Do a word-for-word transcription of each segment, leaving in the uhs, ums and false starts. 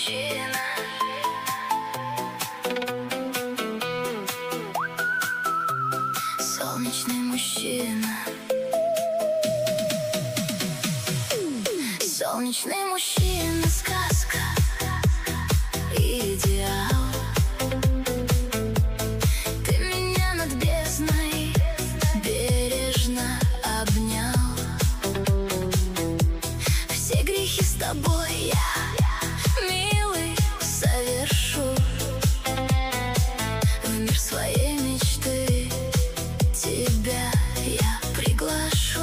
мужчина. Солнечный мужчина. Солнечный мужчина, сказка, идеал. Ты меня над бездной бережно обнял. Все грехи с тобой я, милый, совершу. В мир своей мечты тебя я приглашу.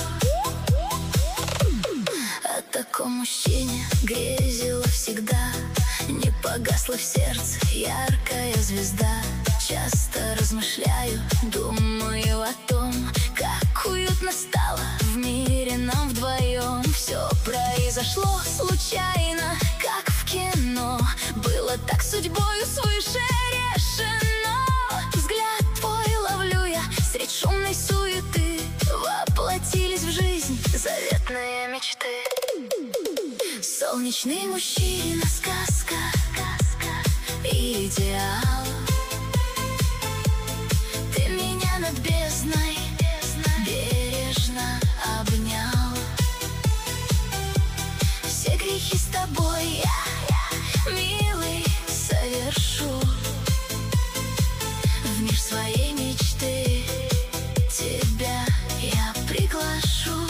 О таком мужчине грезила всегда, не погасла в сердце яркая звезда. Часто размышляю, думаю о том, как уютно стало в мире нам вдвоем. Все произошло случайно, как в кино, было так судьбою свыше решено. Взгляд твой ловлю я средь шумной суеты, воплотились в жизнь заветные мечты. Солнечный мужчина, сказка, идеал. Ты меня над бездной бережно обнял. Все грехи с тобой я, милый, совершу. В мир своей мечты тебя я приглашу.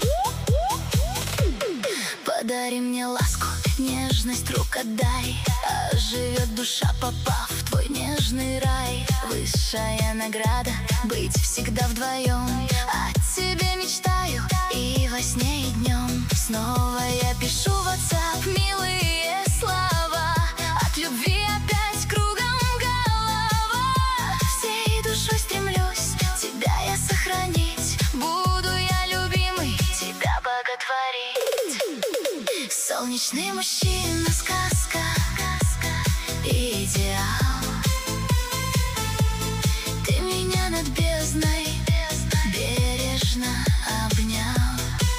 Подари мне ласку, нежность рук отдай, оживет душа, попав в твой нежный рай. Высшая награда — быть всегда вдвоем. О тебе мечтаю и во сне, и днем. Снова я пишу в WhatsApp милые слова. От любви опять кругом голова. Всей душой стремлюсь тебя я сохранить. Буду я, любимый, тебя боготворить. Солнечный мужчина, сказка, идеал. Ты меня над бездной бережно обнял.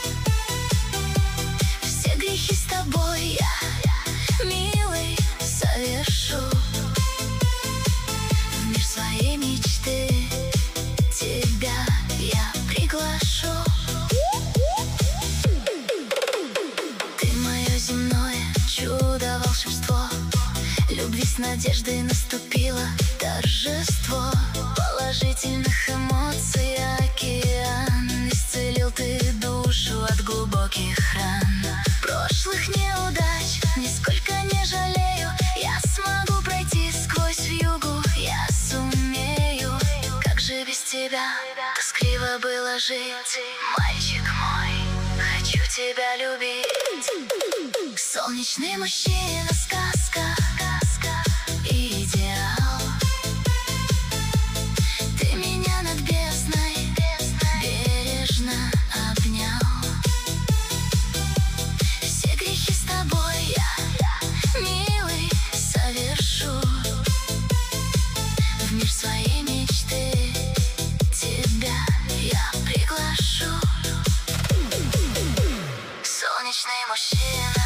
Все грехи с тобой я, милый, совершу. В мир своей мечты тебя я приглашу. Ты мое земное чудо, волшебство. Любви с надеждой наступило торжество. Положительных эмоций океан. Исцелил ты душу от глубоких ран. Прошлых неудач нисколько не жалею. Я смогу пройти сквозь вьюгу, я сумею. Как же без тебя тоскливо было жить. Мальчик мой, хочу тебя любить. Солнечный мужчина, сказка, идеал. Ты меня над бездной бережно обнял. Все грехи с тобой я, милый, совершу. В мир своей мечты тебя я приглашу. Солнечный мужчина.